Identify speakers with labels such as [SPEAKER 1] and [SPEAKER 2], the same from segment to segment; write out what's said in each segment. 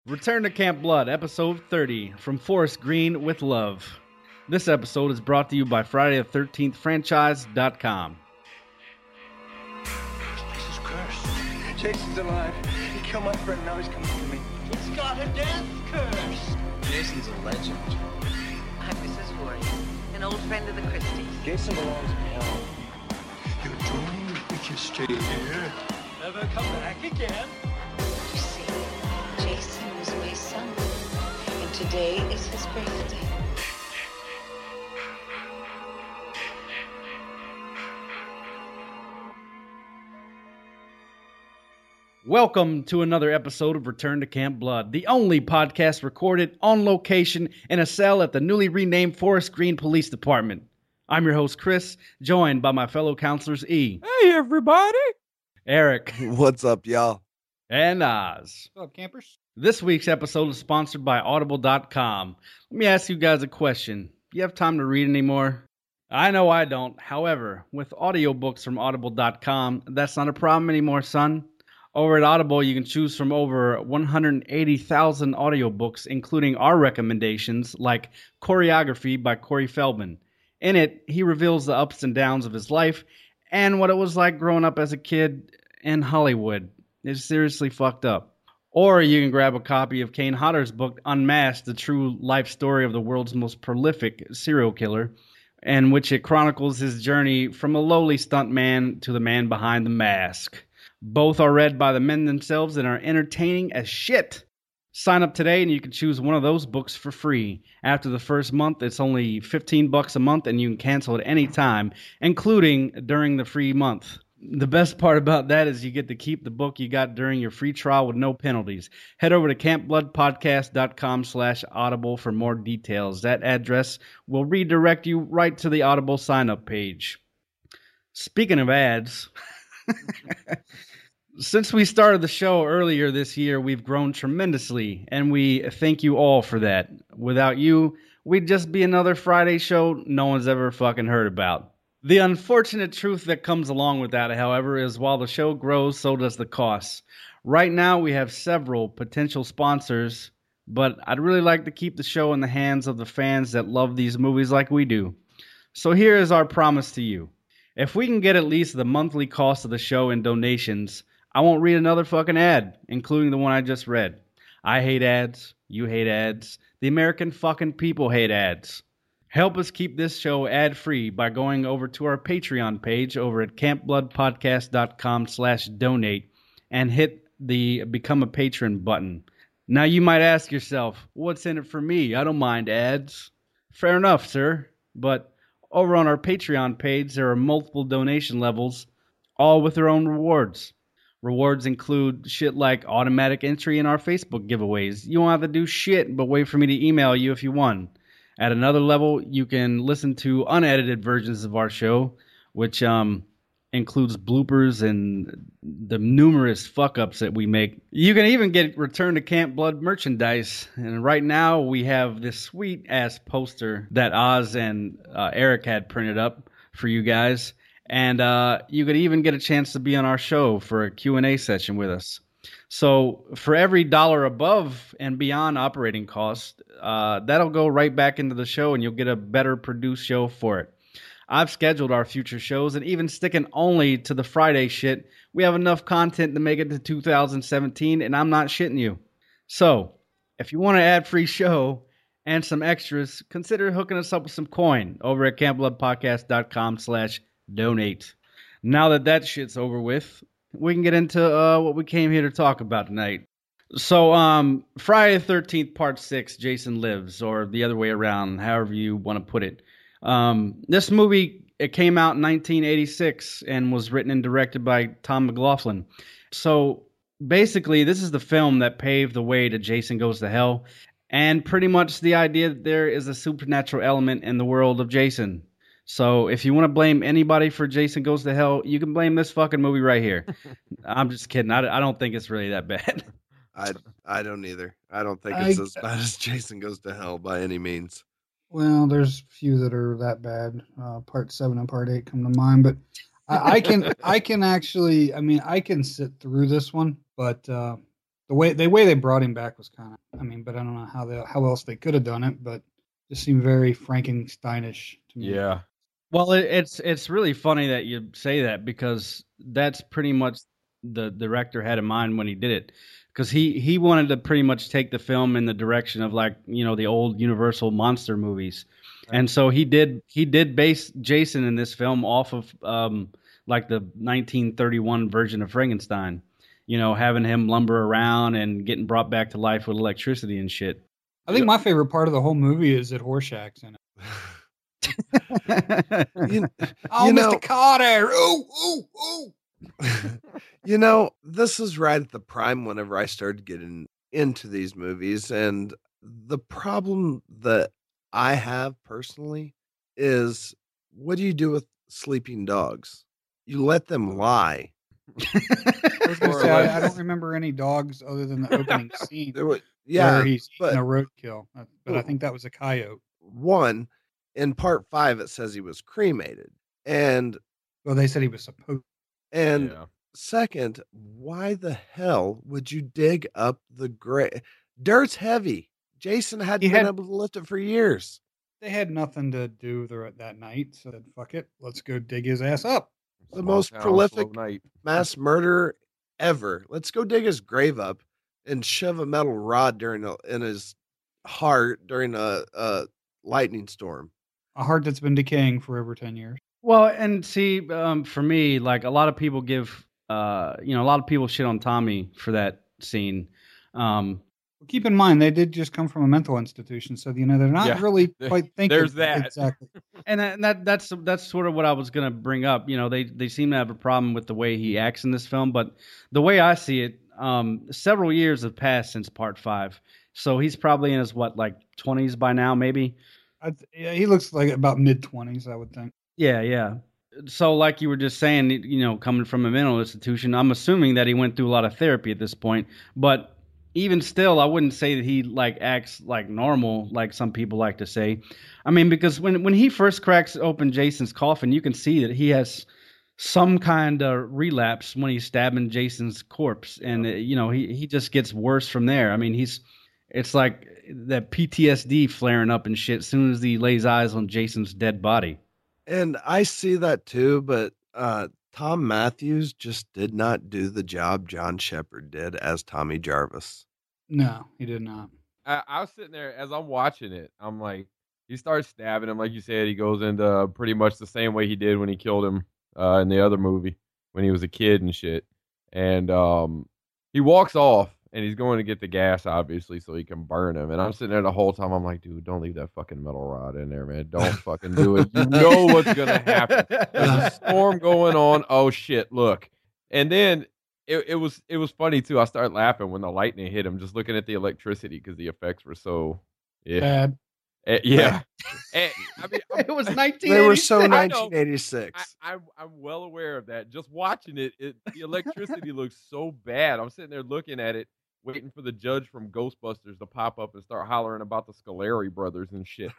[SPEAKER 1] Return to Camp Blood, episode 30, From Forest Green with Love. This episode is brought to you by Friday the 13th Franchise.com.
[SPEAKER 2] This is cursed. Jason's alive. He killed my friend, now he's coming for me.
[SPEAKER 3] It's got a death curse.
[SPEAKER 4] Jason's a legend.
[SPEAKER 5] I'm Mrs. Voorhees, an old friend of the Christies.
[SPEAKER 2] Jason belongs in hell. You're doomed if you stay here.
[SPEAKER 3] Never come back again.
[SPEAKER 5] You see, Jason was my son, and today is his birthday.
[SPEAKER 1] Welcome to another episode of Return to Camp Blood, the only podcast recorded on location in a cell at the newly renamed Forest Green Police Department. I'm your host, Chris, joined by my fellow counselors, E.
[SPEAKER 6] Hey, everybody.
[SPEAKER 1] Eric.
[SPEAKER 4] What's up, y'all?
[SPEAKER 1] And Oz.
[SPEAKER 6] What's up, campers?
[SPEAKER 1] This week's episode is sponsored by Audible.com. Let me ask you guys a question. Do you have time to read anymore? I know I don't. However, with audiobooks from Audible.com, that's not a problem anymore, son. Over at Audible, you can choose from over 180,000 audiobooks, including our recommendations, like Choreography by Corey Feldman. In it, he reveals the ups and downs of his life and what it was like growing up as a kid in Hollywood. It's seriously fucked up. Or you can grab a copy of Kane Hodder's book, Unmasked, the true life story of the world's most prolific serial killer, in which it chronicles his journey from a lowly stuntman to the man behind the mask. Both are read by the men themselves and are entertaining as shit. Sign up today and you can choose one of those books for free. After the first month, it's only $15 a month and you can cancel at any time, including during the free month. The best part about that is you get to keep the book you got during your free trial with no penalties. Head over to campbloodpodcast.com/audible for more details. That address will redirect you right to the Audible sign-up page. Speaking of ads... Since we started the show earlier this year, we've grown tremendously, and we thank you all for that. Without you, we'd just be another Friday show no one's ever fucking heard about. The unfortunate truth that comes along with that, however, is while the show grows, so does the cost. Right now, we have several potential sponsors, but I'd really like to keep the show in the hands of the fans that love these movies like we do. So here is our promise to you. If we can get at least the monthly cost of the show in donations, I won't read another fucking ad, including the one I just read. I hate ads. You hate ads. The American fucking people hate ads. Help us keep this show ad-free by going over to our Patreon page over at campbloodpodcast.com/donate and hit the Become a Patron button. Now you might ask yourself, what's in it for me? I don't mind ads. Fair enough, sir. But over on our Patreon page, there are multiple donation levels, all with their own rewards. Rewards include shit like automatic entry in our Facebook giveaways. You won't have to do shit but wait for me to email you if you won. At another level, you can listen to unedited versions of our show, which includes bloopers and the numerous fuck-ups that we make. You can even get Return to Camp Blood merchandise. And right now, we have this sweet-ass poster that Oz and Eric had printed up for you guys. And you could even get a chance to be on our show for a Q&A session with us. So for every dollar above and beyond operating costs, that'll go right back into the show and you'll get a better produced show for it. I've scheduled our future shows, and even sticking only to the Friday shit, we have enough content to make it to 2017, and I'm not shitting you. So if you want an ad-free show and some extras, consider hooking us up with some coin over at campbloodpodcast.com/donate. Now that shit's over with, we can get into what we came here to talk about tonight. So, Friday the 13th, Part 6, Jason Lives, or the other way around, however you want to put it. This movie, it came out in 1986 and was written and directed by Tom McLaughlin. So, basically, this is the film that paved the way to Jason Goes to Hell, and pretty much the idea that there is a supernatural element in the world of Jason. So if you want to blame anybody for Jason Goes to Hell, you can blame this fucking movie right here. I'm just kidding. I don't think it's really that bad.
[SPEAKER 4] I don't either. I don't think it's as bad as Jason Goes to Hell by any means.
[SPEAKER 6] Well, there's a few that are that bad. Part 7 and Part 8 come to mind, but I can actually, I can sit through this one, but the The way they brought him back was kind of, I mean, but I don't know how else they could have done it, but just seemed very Frankensteinish to me.
[SPEAKER 7] Yeah.
[SPEAKER 1] Well, it's really funny that you say that, because that's pretty much the director had in mind when he did it, because he wanted to pretty much take the film in the direction of, like, you know, the old Universal monster movies, and so he did base Jason in this film off of like the 1931 version of Frankenstein, you know, having him lumber around and getting brought back to life with electricity and shit.
[SPEAKER 6] I think my favorite part of the whole movie is that Horshack's in it.
[SPEAKER 4] Mr.
[SPEAKER 6] Carter! Ooh, ooh, ooh!
[SPEAKER 4] This is right at the prime whenever I started getting into these movies, and the problem that I have personally is, what do you do with sleeping dogs? You let them lie.
[SPEAKER 6] I was going to say, I don't remember any dogs other than the opening scene
[SPEAKER 4] Yeah,
[SPEAKER 6] where he's eating a roadkill, but I think that was a coyote.
[SPEAKER 4] One, in part 5, it says he was cremated, and
[SPEAKER 6] well, they said he was supposed.
[SPEAKER 4] And second, why the hell would you dig up the grave? Dirt's heavy. Jason hadn't been able to lift it for years.
[SPEAKER 6] They had nothing to do that night, so then fuck it, let's go dig his ass up.
[SPEAKER 4] The most prolific mass murderer ever. Let's go dig his grave up and shove a metal rod in his heart during a lightning storm.
[SPEAKER 6] A heart that's been decaying for over 10 years.
[SPEAKER 1] Well, and see, for me, like, a lot of people a lot of people shit on Tommy for that scene.
[SPEAKER 6] Keep in mind, they did just come from a mental institution, so they're not really quite thinking.
[SPEAKER 7] There's that.
[SPEAKER 6] Exactly.
[SPEAKER 1] And that's sort of what I was going to bring up. You know, they seem to have a problem with the way he acts in this film, but the way I see it, several years have passed since part 5, so he's probably in his 20s by now, maybe.
[SPEAKER 6] Yeah, he looks like about mid-20s, I would think.
[SPEAKER 1] Yeah. So, like you were just saying, you know, coming from a mental institution, I'm assuming that he went through a lot of therapy at this point, but even still, I wouldn't say that he acts like normal, like some people like to say. I mean, because when he first cracks open Jason's coffin, you can see that he has some kind of relapse when he's stabbing Jason's corpse, and he just gets worse from there. I mean, it's like that PTSD flaring up and shit as soon as he lays eyes on Jason's dead body.
[SPEAKER 4] And I see that too, but Tom Matthews just did not do the job John Shepard did as Tommy Jarvis.
[SPEAKER 6] No, he did not.
[SPEAKER 7] I was sitting there as I'm watching it. I'm like, he starts stabbing him, like you said. He goes into pretty much the same way he did when he killed him in the other movie when he was a kid and shit. And he walks off, and he's going to get the gas, obviously, so he can burn him. And I'm sitting there the whole time. I'm like, dude, don't leave that fucking metal rod in there, man. Don't fucking do it. You know what's going to happen. There's a storm going on. Oh, shit, look. And then it was funny, too. I started laughing when the lightning hit him, just looking at the electricity because the effects were so
[SPEAKER 6] bad.
[SPEAKER 7] Yeah. And, I mean,
[SPEAKER 1] it was 1986.
[SPEAKER 4] They were so 1986.
[SPEAKER 7] I'm well aware of that. Just watching it, the electricity looks so bad. I'm sitting there looking at it, waiting for the judge from Ghostbusters to pop up and start hollering about the Scoleri brothers and shit.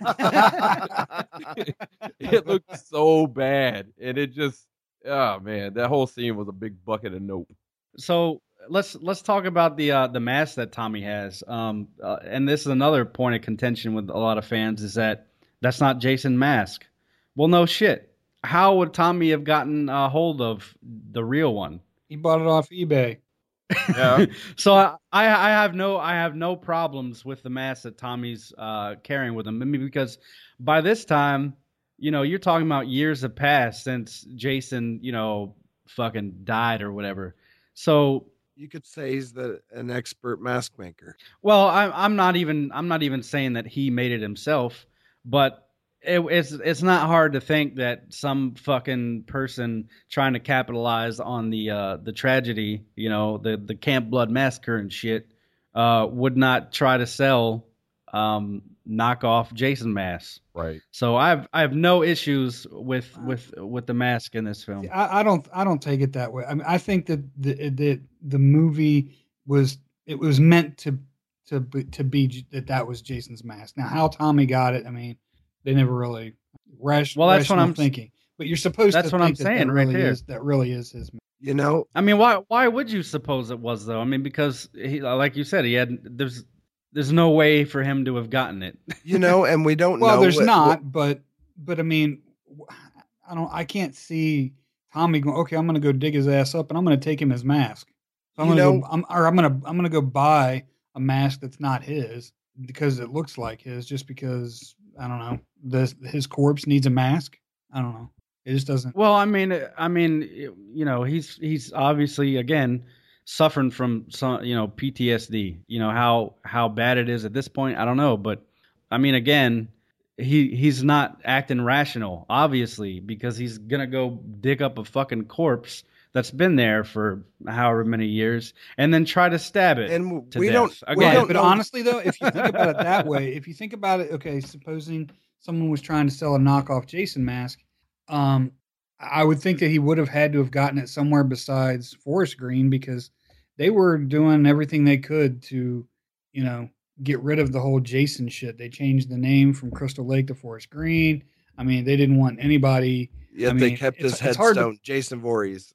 [SPEAKER 7] It looked so bad. And it just, oh man, that whole scene was a big bucket of nope.
[SPEAKER 1] So let's talk about the mask that Tommy has. And this is another point of contention with a lot of fans, is that's not Jason's mask. Well, no shit. How would Tommy have gotten a hold of the real one?
[SPEAKER 6] He bought it off eBay.
[SPEAKER 7] Yeah.
[SPEAKER 1] So I have no problems with the mask that Tommy's carrying with him. I mean, because by this time, you're talking about years have passed since Jason, fucking died or whatever. So
[SPEAKER 4] you could say he's an expert mask maker.
[SPEAKER 1] Well, I'm not even saying that he made it himself, but it's not hard to think that some fucking person trying to capitalize on the tragedy, the Camp Blood massacre and shit, would not try to sell knockoff Jason masks.
[SPEAKER 7] Right.
[SPEAKER 1] So I have no issues with the mask in this film.
[SPEAKER 6] I don't take it that way. I mean, I think that the movie was meant to be that was Jason's mask. Now, how Tommy got it, I mean, they never really
[SPEAKER 1] Well, that's what I'm
[SPEAKER 6] thinking. But you're supposed to think
[SPEAKER 1] saying
[SPEAKER 6] that
[SPEAKER 1] right
[SPEAKER 6] really
[SPEAKER 1] there.
[SPEAKER 6] that really is his mask.
[SPEAKER 4] You know,
[SPEAKER 1] I mean, why would you suppose it was though? I mean, because he, like you said, there's no way for him to have gotten it.
[SPEAKER 4] and we don't
[SPEAKER 6] Well,
[SPEAKER 4] know.
[SPEAKER 6] there's not, but I mean, I can't see Tommy going, okay, I'm going to go dig his ass up and I'm going to take him his mask. So I'm going to go buy a mask that's not his because it looks like his, just because I don't know, his corpse needs a mask. I don't know. It just doesn't.
[SPEAKER 1] Well, I mean, he's obviously again suffering from some, PTSD. How bad it is at this point, I don't know, but I mean, again, he's not acting rational, obviously, because he's gonna go dig up a fucking corpse that's been there for however many years and then try to stab it.
[SPEAKER 4] And
[SPEAKER 1] to
[SPEAKER 4] we
[SPEAKER 1] death.
[SPEAKER 4] don't.
[SPEAKER 1] Again,
[SPEAKER 4] We don't
[SPEAKER 6] But
[SPEAKER 4] know.
[SPEAKER 6] honestly, though, if you think about it that way, if you think about it, okay, supposing someone was trying to sell a knockoff Jason mask, I would think that he would have had to have gotten it somewhere besides Forest Green because they were doing everything they could to, get rid of the whole Jason shit. They changed the name from Crystal Lake to Forest Green. I mean, they didn't want anybody.
[SPEAKER 4] Yet they kept his
[SPEAKER 6] it's hard to-
[SPEAKER 4] headstone, Jason Voorhees.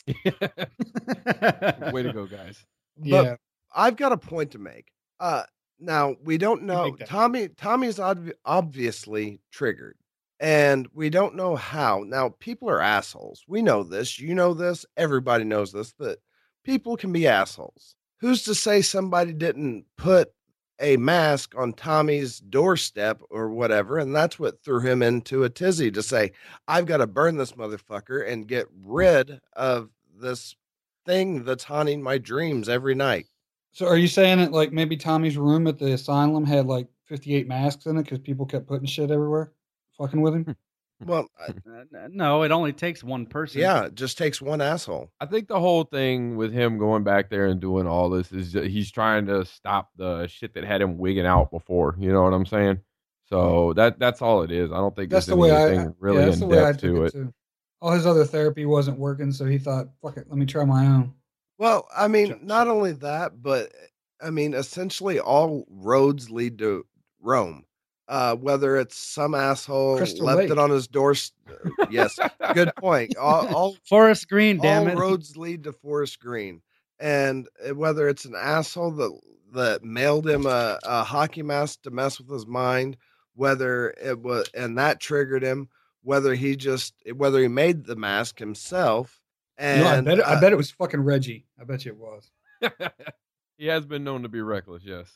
[SPEAKER 7] Way to go, guys.
[SPEAKER 6] Yeah.
[SPEAKER 4] I've got a point to make. Now we don't know.
[SPEAKER 6] make that.
[SPEAKER 4] Tommy's obviously triggered, and we don't know how. Now people are assholes. We know this. You know this. Everybody knows this. That people can be assholes. Who's to say somebody didn't put a mask on Tommy's doorstep or whatever, and that's what threw him into a tizzy to say, I've got to burn this motherfucker and get rid of this thing that's haunting my dreams every night.
[SPEAKER 6] So are you saying that like maybe Tommy's room at the asylum had like 58 masks in it because people kept putting shit everywhere, fucking with him?
[SPEAKER 4] Well,
[SPEAKER 1] no, it only takes one person.
[SPEAKER 4] yeah, it just takes one asshole.
[SPEAKER 7] I think the whole thing with him going back there and doing all this is he's trying to stop the shit that had him wigging out before. You know what I'm saying? So that's all it is. I don't think
[SPEAKER 6] That's
[SPEAKER 7] there's
[SPEAKER 6] the way
[SPEAKER 7] anything really
[SPEAKER 6] that's the
[SPEAKER 7] in
[SPEAKER 6] way I
[SPEAKER 7] depth
[SPEAKER 6] took
[SPEAKER 7] to
[SPEAKER 6] it
[SPEAKER 7] it.
[SPEAKER 6] too. All his other therapy wasn't working, so he thought, fuck it, let me try my own.
[SPEAKER 4] Well, I mean,
[SPEAKER 6] Sure.
[SPEAKER 4] not only that, but I mean, essentially all roads lead to Rome. Whether it's some asshole
[SPEAKER 6] Crystal
[SPEAKER 4] left
[SPEAKER 6] Lake.
[SPEAKER 4] it on his door. Yes, good point. All
[SPEAKER 1] Forest Green, damn
[SPEAKER 4] all
[SPEAKER 1] it.
[SPEAKER 4] roads lead to Forest Green, and whether it's an asshole that mailed him a hockey mask to mess with his mind, whether it was and that triggered him, whether he made the mask himself, and
[SPEAKER 6] I bet it was fucking Reggie. I bet you it was.
[SPEAKER 7] He has been known to be reckless, yes.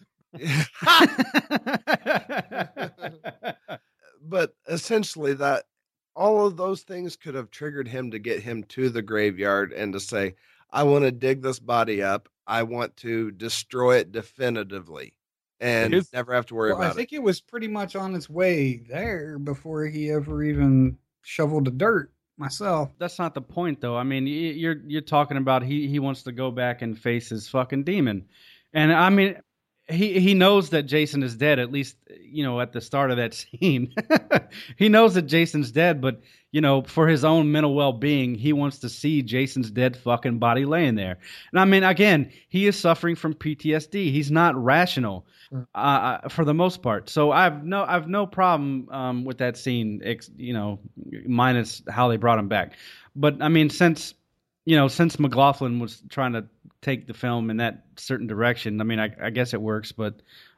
[SPEAKER 4] but essentially that all of those things could have triggered him to get him to the graveyard and to say, I want to dig this body up. I want to destroy it definitively and
[SPEAKER 7] His-
[SPEAKER 4] never have to worry
[SPEAKER 6] Well, I
[SPEAKER 4] about
[SPEAKER 6] think it was pretty much on its way there before he ever even shoveled the dirt myself.
[SPEAKER 1] That's not the point, though. I mean, you're talking about he wants to go back and face his fucking demon, and I mean, he knows that Jason is dead. At least at the start of that scene, he knows that Jason's dead. But for his own mental well-being, he wants to see Jason's dead fucking body laying there. And I mean, again, he is suffering from PTSD. He's not rational for the most part. So I've no problem with that scene. Minus how they brought him back. But I mean, since McLaughlin was trying to take the film in that certain direction, I mean, I guess it works. But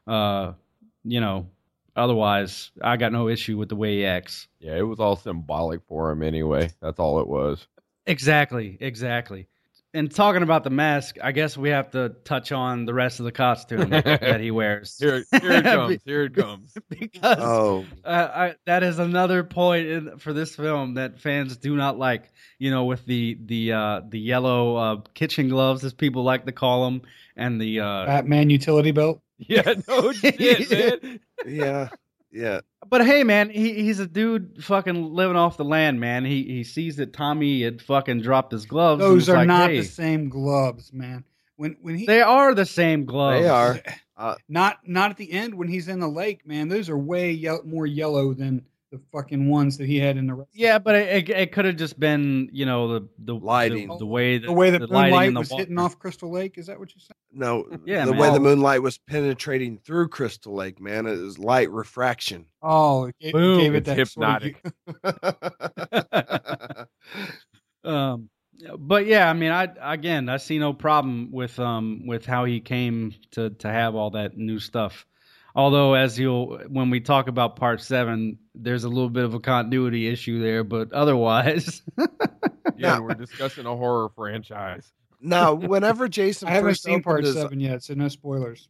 [SPEAKER 1] otherwise, I got no issue with the way he acts.
[SPEAKER 7] Yeah, it was all symbolic for him anyway. That's all it was.
[SPEAKER 1] Exactly. And talking about the mask, I guess we have to touch on the rest of the costume that he wears.
[SPEAKER 7] Here it comes. Here it comes.
[SPEAKER 1] Because
[SPEAKER 4] Oh,
[SPEAKER 1] that is another point for this film that fans do not like. With the yellow kitchen gloves, as people like to call them, and the
[SPEAKER 6] Batman utility belt.
[SPEAKER 7] Yeah, no shit, man.
[SPEAKER 4] yeah.
[SPEAKER 1] But hey, man, he's a dude fucking living off the land, man. He sees that Tommy had fucking dropped his gloves. and
[SPEAKER 6] Those
[SPEAKER 1] was
[SPEAKER 6] are
[SPEAKER 1] like,
[SPEAKER 6] not
[SPEAKER 1] hey,
[SPEAKER 6] the same gloves, man. When he
[SPEAKER 1] They are the same gloves.
[SPEAKER 4] They are.
[SPEAKER 6] not at the end when he's in the lake, man. Those are way more yellow than the fucking ones that he had in the rest.
[SPEAKER 1] Yeah, but it could have just been, the
[SPEAKER 4] Lighting.
[SPEAKER 1] the way
[SPEAKER 6] The way the
[SPEAKER 1] lighting
[SPEAKER 6] moonlight
[SPEAKER 1] in the
[SPEAKER 6] was hitting
[SPEAKER 1] water.
[SPEAKER 6] off Crystal Lake. Is that what you said?
[SPEAKER 4] No,
[SPEAKER 1] Yeah,
[SPEAKER 4] the
[SPEAKER 1] man.
[SPEAKER 4] way the moonlight was penetrating through Crystal Lake, man, it was light refraction.
[SPEAKER 6] Oh, it
[SPEAKER 1] Boom.
[SPEAKER 6] gave it
[SPEAKER 7] It's
[SPEAKER 6] that sort of-
[SPEAKER 7] hypnotic.
[SPEAKER 1] But yeah, I mean, I see no problem with how he came to have all that new stuff. Although, when we talk about part 7, there's a little bit of a continuity issue there, but otherwise,
[SPEAKER 7] Again, we're discussing a horror franchise.
[SPEAKER 4] Now, whenever Jason
[SPEAKER 6] I haven't
[SPEAKER 4] first
[SPEAKER 6] seen part
[SPEAKER 4] opened his
[SPEAKER 6] 7 yet, so no spoilers.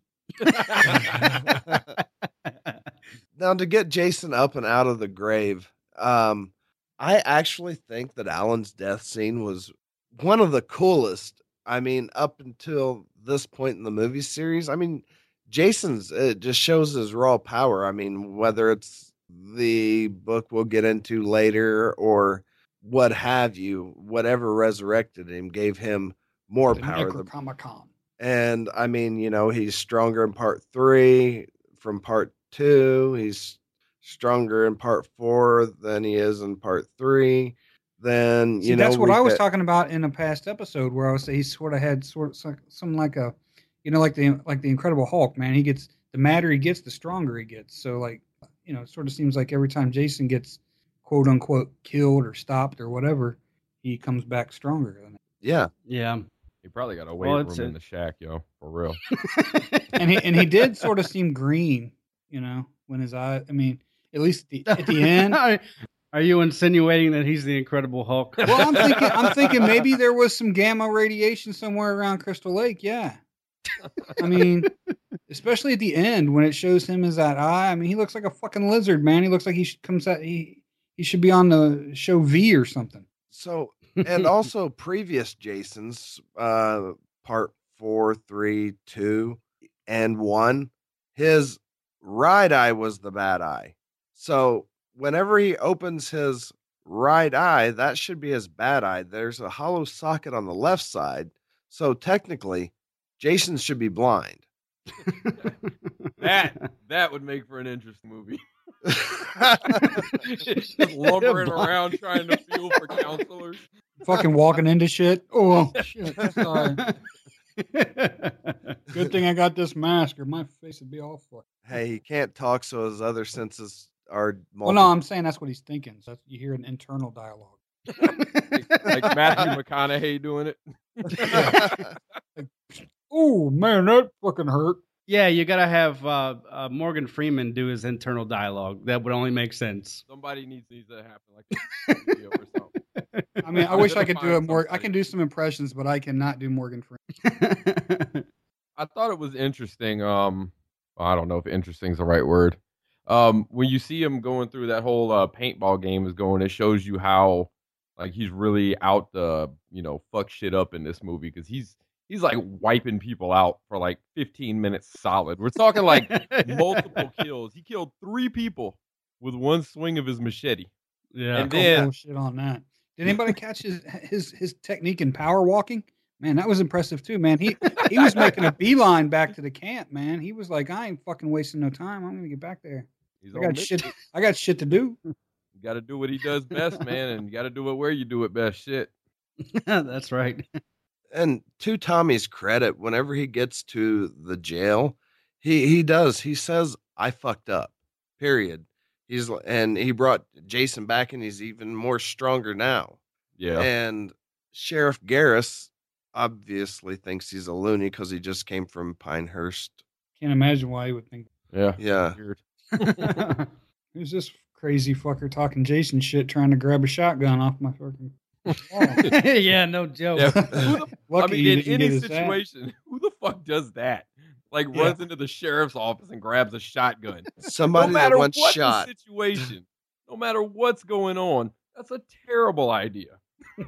[SPEAKER 4] now to get Jason up and out of the grave, I actually think that Alan's death scene was one of the coolest. I mean, up until this point in the movie series, I mean, Jason's it just shows his raw power. I mean, whether it's the book we'll get into later or what have you, whatever resurrected him gave him more
[SPEAKER 6] The
[SPEAKER 4] power.
[SPEAKER 6] Necronomicon.
[SPEAKER 4] And I mean, he's stronger in part 3 from part 2. He's stronger in part 4 than he is in part 3. Then,
[SPEAKER 6] See, that's what I was talking about in a past episode where I was saying he sort of had something like a, like the Incredible Hulk, man. He gets, the madder he gets, the stronger he gets. So like, it sort of seems like every time Jason gets quote unquote killed or stopped or whatever, he comes back stronger than it.
[SPEAKER 4] Yeah.
[SPEAKER 1] yeah.
[SPEAKER 7] He probably got a weight room in the shack, yo, for real.
[SPEAKER 6] And he did sort of seem green, when his eye. I mean, at least at the end.
[SPEAKER 1] Are you insinuating that he's the Incredible Hulk?
[SPEAKER 6] Well, I'm thinking maybe there was some gamma radiation somewhere around Crystal Lake. Yeah. I mean, especially at the end when it shows him as that eye. I mean, he looks like a fucking lizard, man. He looks like he should be on the show V or something.
[SPEAKER 4] So, and also previous Jasons, part 4, 3, 2, and 1, his right eye was the bad eye. So whenever he opens his right eye, that should be his bad eye. There's a hollow socket on the left side. So technically, Jason should be blind.
[SPEAKER 7] That would make for an interesting movie. Just lumbering around trying to feel for counselors.
[SPEAKER 6] Fucking walking into shit. Oh, shit. Sorry. Good thing I got this mask or my face would be all fucked.
[SPEAKER 4] Hey, he can't talk, so his other senses are
[SPEAKER 6] Well, no, I'm saying that's what he's thinking. So you hear an internal dialogue.
[SPEAKER 7] like Matthew McConaughey doing it.
[SPEAKER 6] Oh, man, that fucking hurt.
[SPEAKER 1] Yeah, you got to have Morgan Freeman do his internal dialogue. That would only make sense.
[SPEAKER 7] Somebody needs to happen like that or something.
[SPEAKER 6] I mean, I wish I could do it more. I can do some impressions, but I cannot do Morgan Freeman.
[SPEAKER 7] I thought it was interesting. I don't know if interesting is the right word. When you see him going through that whole paintball game is going, it shows you how like he's really out to fuck shit up in this movie because he's like wiping people out for like 15 minutes solid. We're talking like multiple kills. He killed 3 people with one swing of his machete.
[SPEAKER 1] Yeah,
[SPEAKER 7] and then
[SPEAKER 6] shit on that. Did anybody catch his technique in power walking? Man, that was impressive too, man. He was making a beeline back to the camp, man. He was like, I ain't fucking wasting no time. I'm gonna get back there. I got shit to do.
[SPEAKER 7] You got to do what he does best, man, and you got to do it where you do it best. Shit.
[SPEAKER 1] That's right.
[SPEAKER 4] And to Tommy's credit, whenever he gets to the jail, he does. He says, "I fucked up." Period. And he brought Jason back, and he's even more stronger now.
[SPEAKER 7] Yeah.
[SPEAKER 4] And Sheriff Garris obviously thinks he's a loony because he just came from Pinehurst.
[SPEAKER 6] Can't imagine why he would think.
[SPEAKER 4] Yeah.
[SPEAKER 7] Weird.
[SPEAKER 6] Who's this crazy fucker talking Jason shit, trying to grab a shotgun off my fucking wall?
[SPEAKER 1] Yeah, no joke.
[SPEAKER 7] Yeah. I mean, in any situation, who the fuck does that? Like runs into the sheriff's office and grabs a shotgun.
[SPEAKER 4] Somebody
[SPEAKER 7] no matter
[SPEAKER 4] that wants
[SPEAKER 7] what
[SPEAKER 4] shot.
[SPEAKER 7] The situation, no matter what's going on, that's a terrible idea.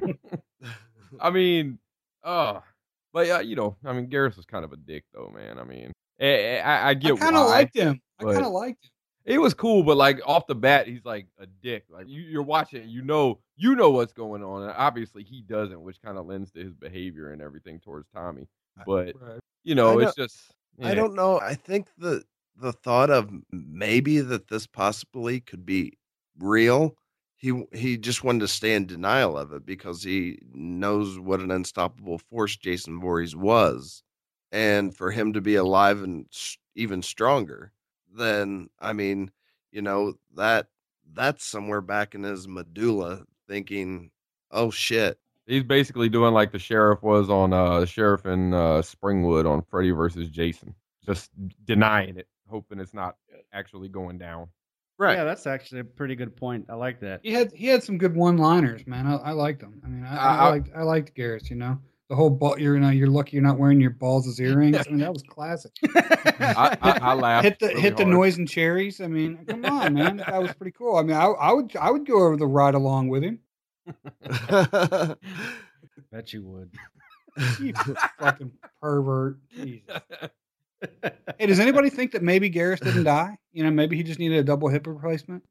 [SPEAKER 7] I mean, but yeah, I mean, Garris was kind of a dick, though, man. I mean, I get why.
[SPEAKER 6] I kind of liked him. It
[SPEAKER 7] was cool, but like off the bat, he's like a dick. Like you're watching, you know what's going on, and obviously he doesn't, which kind of lends to his behavior and everything towards Tommy. But it's just. Yeah.
[SPEAKER 4] I don't know. I think the thought of maybe that this possibly could be real. He just wanted to stay in denial of it because he knows what an unstoppable force Jason Voorhees was, and for him to be alive and even stronger, then I mean, that's somewhere back in his medulla thinking, oh shit.
[SPEAKER 7] He's basically doing like the sheriff was on Sheriff in Springwood on Freddy versus Jason, just denying it, hoping it's not actually going down.
[SPEAKER 4] Right.
[SPEAKER 1] Yeah, that's actually a pretty good point. I like that.
[SPEAKER 6] He had some good one-liners, man. I liked them. I mean, I liked Garrus. You know, the whole ball. You're lucky you're not wearing your balls as earrings. I mean, that was classic.
[SPEAKER 7] I laughed.
[SPEAKER 6] Hit the
[SPEAKER 7] really
[SPEAKER 6] hit the
[SPEAKER 7] hard.
[SPEAKER 6] noise and cherries. I mean, come on, man. That was pretty cool. I mean, I would go over the ride along with him.
[SPEAKER 1] Bet you would.
[SPEAKER 6] You fucking pervert. Jesus. Hey, does anybody think that maybe Garrus didn't die? You know, maybe he just needed a double hip replacement.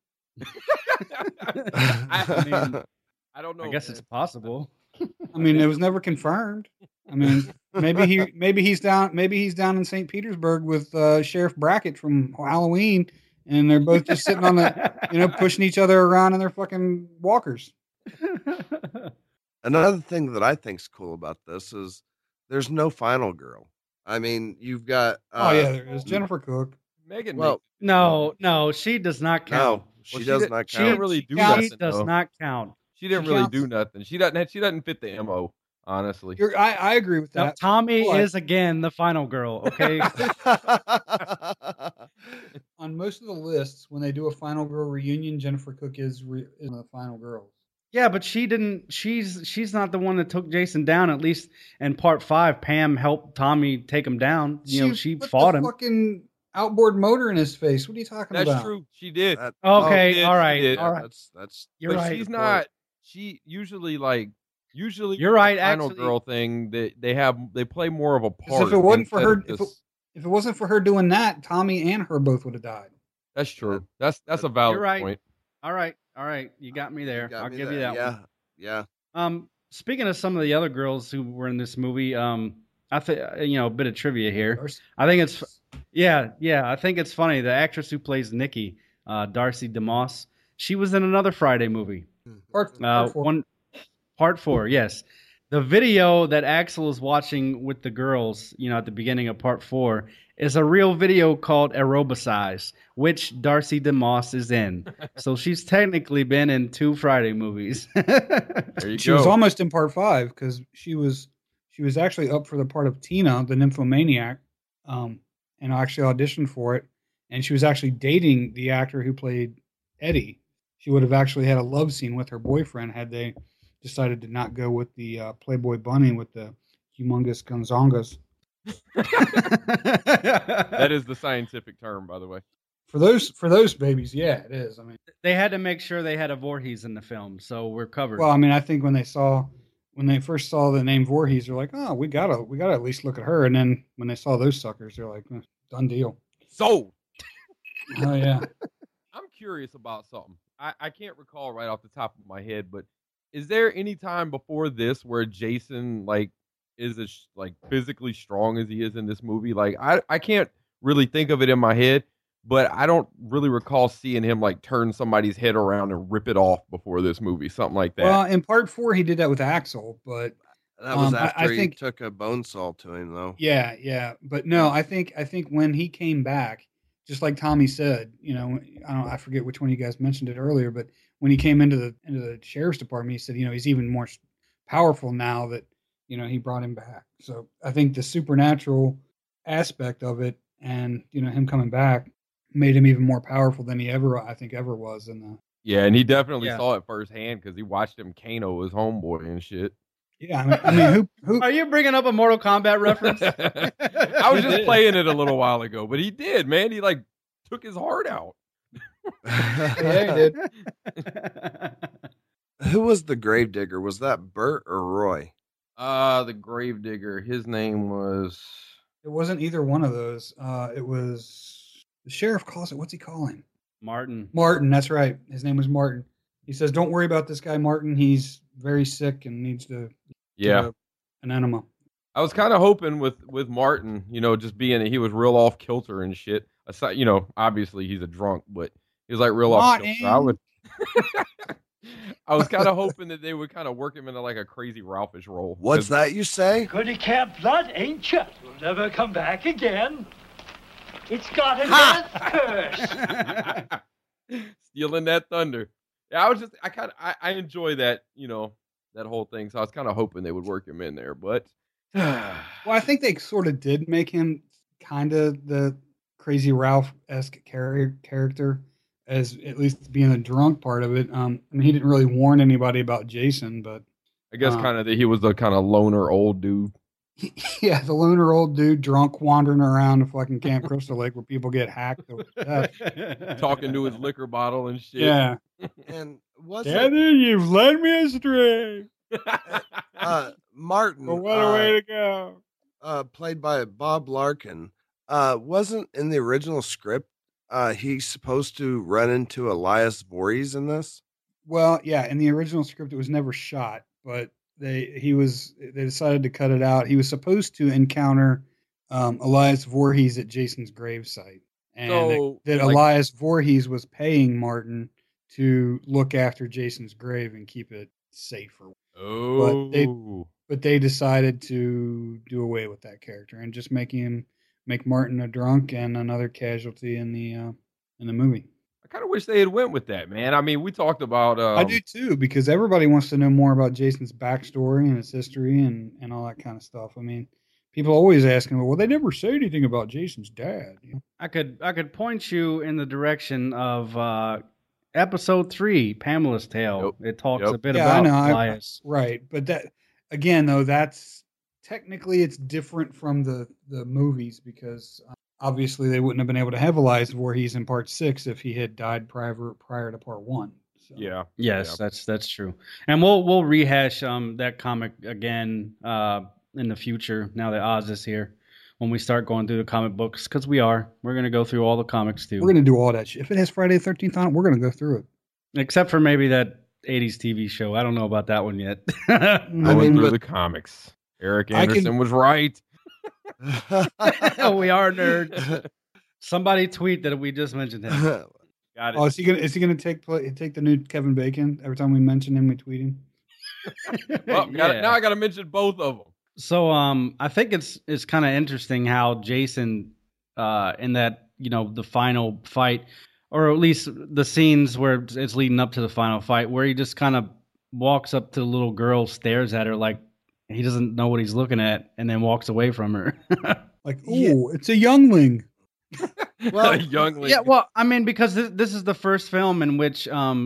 [SPEAKER 7] I don't know.
[SPEAKER 1] I guess it's possible.
[SPEAKER 6] I mean, it was never confirmed. I mean, maybe he's down in St. Petersburg with Sheriff Brackett from Halloween, and they're both just sitting on the, pushing each other around in their fucking walkers.
[SPEAKER 4] Another thing that I think's cool about this is there's no final girl. I mean, you've got.
[SPEAKER 6] There is Jennifer Cook.
[SPEAKER 7] Megan.
[SPEAKER 4] Well,
[SPEAKER 1] No, she does not count.
[SPEAKER 4] No, she does not
[SPEAKER 7] She didn't
[SPEAKER 4] count.
[SPEAKER 7] really do
[SPEAKER 1] She
[SPEAKER 7] nothing.
[SPEAKER 1] does
[SPEAKER 7] though.
[SPEAKER 1] not count.
[SPEAKER 7] She didn't
[SPEAKER 6] She
[SPEAKER 7] really
[SPEAKER 6] counts.
[SPEAKER 7] do nothing. She doesn't fit the MO, honestly.
[SPEAKER 6] I agree with
[SPEAKER 1] Now,
[SPEAKER 6] that.
[SPEAKER 1] Tommy
[SPEAKER 6] But
[SPEAKER 1] is again the final girl. Okay.
[SPEAKER 6] on most of the lists, when they do a final girl reunion, Jennifer Cook is one of the final girls.
[SPEAKER 1] Yeah, but she didn't. She's not the one that took Jason down. At least in part 5, Pam helped Tommy take him down. She
[SPEAKER 6] put
[SPEAKER 1] fought
[SPEAKER 6] the
[SPEAKER 1] him.
[SPEAKER 6] Fucking outboard motor in his face. What are you talking
[SPEAKER 7] That's
[SPEAKER 6] about?
[SPEAKER 7] true. She did.
[SPEAKER 4] That-
[SPEAKER 1] Okay,
[SPEAKER 7] did,
[SPEAKER 1] all
[SPEAKER 7] she
[SPEAKER 1] right,
[SPEAKER 7] did.
[SPEAKER 1] all right.
[SPEAKER 4] That's
[SPEAKER 1] You're
[SPEAKER 7] but
[SPEAKER 1] right.
[SPEAKER 7] she's not. She usually
[SPEAKER 1] You're right,
[SPEAKER 7] the final
[SPEAKER 1] actually.
[SPEAKER 7] girl thing. they play more of a
[SPEAKER 6] 'Cause
[SPEAKER 7] part.
[SPEAKER 6] if it wasn't for
[SPEAKER 7] instead
[SPEAKER 6] her,
[SPEAKER 7] of just-
[SPEAKER 6] if it wasn't for her doing that, Tommy and her both would have died.
[SPEAKER 7] that's true. That's a valid
[SPEAKER 1] You're right.
[SPEAKER 7] point.
[SPEAKER 1] All right. You got me there.
[SPEAKER 4] got
[SPEAKER 1] I'll
[SPEAKER 4] me
[SPEAKER 1] give
[SPEAKER 4] there.
[SPEAKER 1] you that
[SPEAKER 4] Yeah, yeah.
[SPEAKER 1] one. Speaking of some of the other girls who were in this movie, I think a bit of trivia here. I think it's I think it's funny. The actress who plays Nikki, Darcy DeMoss, she was in another Friday movie.
[SPEAKER 6] Part 4.
[SPEAKER 1] Part 4, yes. The video that Axel is watching with the girls, at the beginning of part 4, is a real video called Aerobicize, which Darcy DeMoss is in. So she's technically been in 2 Friday movies.
[SPEAKER 7] There you
[SPEAKER 6] She
[SPEAKER 7] go.
[SPEAKER 6] was almost in part 5 because she was actually up for the part of Tina, the nymphomaniac, and actually auditioned for it. And she was actually dating the actor who played Eddie. She would have actually had a love scene with her boyfriend had they decided to not go with the Playboy Bunny with the humongous gonzongas.
[SPEAKER 7] That is the scientific term, by the way.
[SPEAKER 6] For those babies, yeah, it is. I mean,
[SPEAKER 1] They had to make sure they had a Voorhees in the film, so we're covered.
[SPEAKER 6] well, I mean, I think when they first saw the name Voorhees, they're like, oh, we gotta at least look at her. And then when they saw those suckers, they're like, done deal.
[SPEAKER 7] So
[SPEAKER 6] Oh yeah.
[SPEAKER 7] I'm curious about something. I can't recall right off the top of my head, but is there any time before this where Jason is as physically strong as he is in this movie? I can't really think of it in my head, but I don't really recall seeing him turn somebody's head around and rip it off before this movie, something like that.
[SPEAKER 6] Well, in part 4, he did that with Axel, but
[SPEAKER 4] That was
[SPEAKER 6] I
[SPEAKER 4] after he
[SPEAKER 6] think-
[SPEAKER 4] took a bone saw to him, though.
[SPEAKER 6] yeah. But no, I think when he came back, just like Tommy said, I forget which one of you guys mentioned it earlier, but when he came into the sheriff's department, he said, he's even more powerful now that he brought him back. So I think the supernatural aspect of it, and him coming back, made him even more powerful than he ever was in the.
[SPEAKER 7] Yeah, and he definitely
[SPEAKER 1] Yeah.
[SPEAKER 7] saw it firsthand because he watched him Kano his homeboy and shit.
[SPEAKER 6] Yeah, I mean, who?
[SPEAKER 1] Are you bringing up a Mortal Kombat reference?
[SPEAKER 7] I was just playing it a little while ago, but he did, man. He took his heart out.
[SPEAKER 6] Yeah, he did.
[SPEAKER 4] Who was the gravedigger? Was that Bert or Roy?
[SPEAKER 7] The gravedigger. His name was.
[SPEAKER 6] It wasn't either one of those. It was the sheriff calls it. What's he call him?
[SPEAKER 1] Martin.
[SPEAKER 6] Martin. That's right. His name was Martin. He says, "Don't worry about this guy, Martin. He's very sick and needs to
[SPEAKER 7] Yeah.
[SPEAKER 6] get an enema."
[SPEAKER 7] I was kind of hoping with Martin, just being he was real off kilter and shit. Aside, obviously he's a drunk, but he was real off
[SPEAKER 6] Martin.
[SPEAKER 7] kilter. I was kind of hoping that they would kind of work him into a crazy Ralphish role.
[SPEAKER 4] What's that you say?
[SPEAKER 3] Good at Camp Blood, ain't you? You'll never come back again. It's got a death curse.
[SPEAKER 7] Stealing that thunder. Yeah, I enjoy that, that whole thing. So I was kind of hoping they would work him in there, but
[SPEAKER 6] Well, I think they sort of did make him kind of the Crazy Ralph-esque character, as at least being a drunk part of it. I mean, he didn't really warn anybody about Jason, but
[SPEAKER 7] I guess he was the kind of loner old dude.
[SPEAKER 6] yeah, the loner old dude drunk wandering around the fucking Camp Crystal Lake where people get hacked over death.
[SPEAKER 7] Talking to his liquor bottle and shit.
[SPEAKER 6] Yeah.
[SPEAKER 4] And was
[SPEAKER 6] Daddy, you've led me astray.
[SPEAKER 4] Martin,
[SPEAKER 6] But what a way to go.
[SPEAKER 4] played by Bob Larkin, wasn't in the original script he's supposed to run into Elias Voorhees in this?
[SPEAKER 6] Well, yeah, in the original script it was never shot, but they decided to cut it out. He was supposed to encounter Elias Voorhees at Jason's gravesite. And
[SPEAKER 7] So,
[SPEAKER 6] that
[SPEAKER 7] like-
[SPEAKER 6] Elias Voorhees was paying Martin to look after Jason's grave and keep it safer.
[SPEAKER 7] Oh.
[SPEAKER 6] But they decided to do away with that character and just make Martin a drunk and another casualty in the movie.
[SPEAKER 7] I kind of wish they had went with that, man. I mean, we talked about.
[SPEAKER 6] I do too, because everybody wants to know more about Jason's backstory and his history and all that kind of stuff. I mean, people always asking, well, they never say anything about Jason's dad. You know?
[SPEAKER 1] I could point you in the direction of episode 3, Pamela's Tale.
[SPEAKER 7] Yep.
[SPEAKER 1] It talks
[SPEAKER 7] Yep.
[SPEAKER 1] a bit
[SPEAKER 6] Yeah, I
[SPEAKER 1] about
[SPEAKER 6] know.
[SPEAKER 1] Elias.
[SPEAKER 6] Right, but that again, though, that's technically it's different from the movies because obviously they wouldn't have been able to have Elias Voorhees in Part 6 if he had died prior to Part 1. So.
[SPEAKER 7] Yeah.
[SPEAKER 1] Yes,
[SPEAKER 7] Yeah.
[SPEAKER 1] that's true. And we'll rehash that comic again in the future now that Oz is here when we start going through the comic books because we're going to go through all the comics too.
[SPEAKER 6] We're going to do all that shit. If it has Friday the 13th on it, we're going to go through it.
[SPEAKER 1] Except for maybe that 80s TV show. I don't know about that one yet.
[SPEAKER 7] Going through the comics. Eric Anderson was right.
[SPEAKER 1] We are nerds. Somebody tweet that we just mentioned him.
[SPEAKER 7] Got it.
[SPEAKER 6] Oh, is he gonna take the new Kevin Bacon every time we mention him? We tweet him.
[SPEAKER 7] Well, now I got to mention both of them.
[SPEAKER 1] So I think it's kind of interesting how Jason in that the final fight, or at least the scenes where it's leading up to the final fight, where he just kind of walks up to the little girl, stares at her like he doesn't know what he's looking at, and then walks away from her.
[SPEAKER 6] Like, it's a youngling.
[SPEAKER 7] Well, youngling.
[SPEAKER 1] Yeah, well, I mean, because this is the first film in which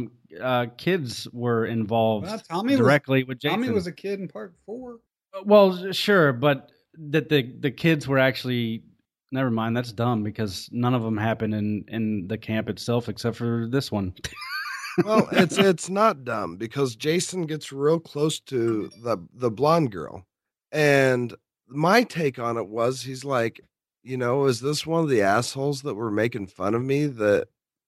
[SPEAKER 1] kids were involved
[SPEAKER 6] Well,
[SPEAKER 1] directly with Jason.
[SPEAKER 6] Tommy was a kid in Part 4.
[SPEAKER 1] Well, sure, but that the kids were actually. Never mind, that's dumb because none of them happened in the camp itself except for this one.
[SPEAKER 4] Well, it's not dumb because Jason gets real close to the blonde girl, and my take on it was he's like, is this one of the assholes that were making fun of me that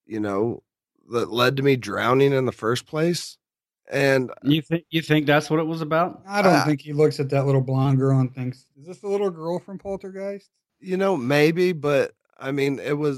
[SPEAKER 4] that led to me drowning in the first place? And
[SPEAKER 1] you think that's what it was about?
[SPEAKER 6] I don't think he looks at that little blonde girl and thinks, "Is this the little girl from Poltergeist?"
[SPEAKER 4] Maybe, but I mean,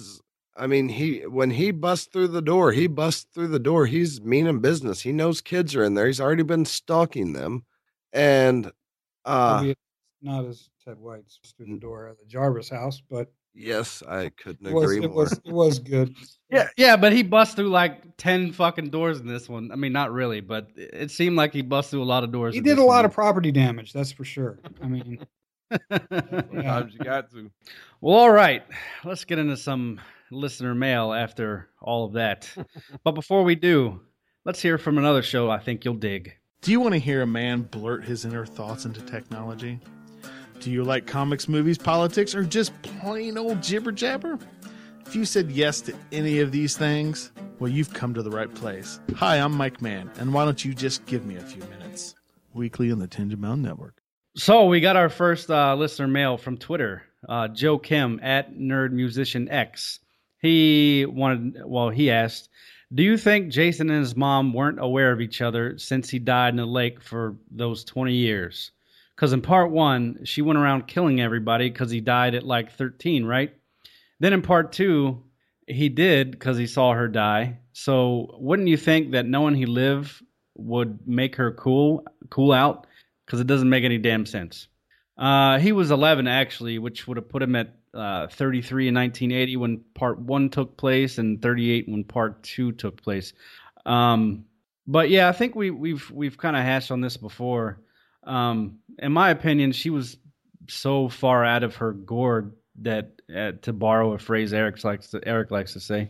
[SPEAKER 4] when he busts through the door, he's meaning business. He knows kids are in there. He's already been stalking them. And,
[SPEAKER 6] Maybe it's not as Ted White's through the door of the Jarvis house, but
[SPEAKER 4] yes, I couldn't agree more.
[SPEAKER 6] It was good.
[SPEAKER 1] Yeah, but he busts through like 10 fucking doors in this one. I mean, not really, but it seemed like he busted through a lot of doors.
[SPEAKER 6] He did a lot of property damage, that's for sure. I mean,
[SPEAKER 7] Sometimes you got to.
[SPEAKER 1] Well, all right. Let's get into some listener mail after all of that. But before we do, let's hear from another show I think you'll dig.
[SPEAKER 8] Do you want to hear a man blurt his inner thoughts into technology? Do you like comics, movies, politics, or just plain old jibber jabber? If you said yes to any of these things, well, you've come to the right place. Hi, I'm Mike Mann, and why don't you just give me a few minutes? Weekly on the Tinge Mound Network.
[SPEAKER 1] So we got our first listener mail from Twitter. Joe Kim at NerdMusicianX. He asked, do you think Jason and his mom weren't aware of each other since he died in the lake for those 20 years? Because in Part 1, she went around killing everybody because he died at like 13, right? Then in Part 2, he did because he saw her die. So wouldn't you think that knowing he lived would make her cool out? Because it doesn't make any damn sense. He was 11, actually, which would have put him at 33 in 1980 when Part 1 took place and 38 when Part 2 took place. But yeah, I think we've kind of hashed on this before. In my opinion, she was so far out of her gourd that, to borrow a phrase Eric likes to say,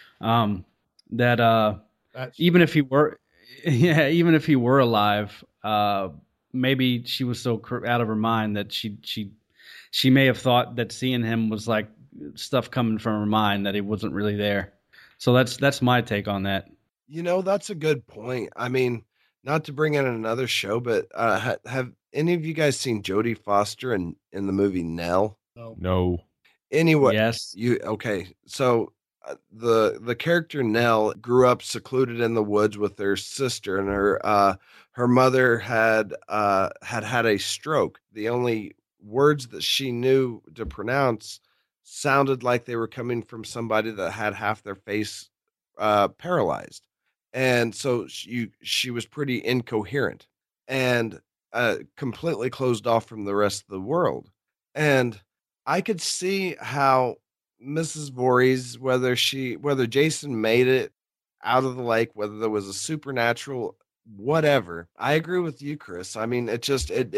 [SPEAKER 1] that even if he were, yeah, even if he were alive, maybe she was so out of her mind that she may have thought that seeing him was like stuff coming from her mind, that he wasn't really there. So that's my take on that.
[SPEAKER 4] You know, that's a good point. I mean, not to bring in another show, but have any of you guys seen Jodie Foster in the movie Nell?
[SPEAKER 7] No.
[SPEAKER 4] Anyway,
[SPEAKER 1] Yes.
[SPEAKER 4] Okay. So the character Nell grew up secluded in the woods with her sister, and her mother had a stroke. The only words that she knew to pronounce sounded like they were coming from somebody that had half their face paralyzed. And so she was pretty incoherent and completely closed off from the rest of the world. And I could see how Mrs. Voorhees, whether Jason made it out of the lake, whether there was a supernatural, whatever. I agree with you, Chris. I mean, it's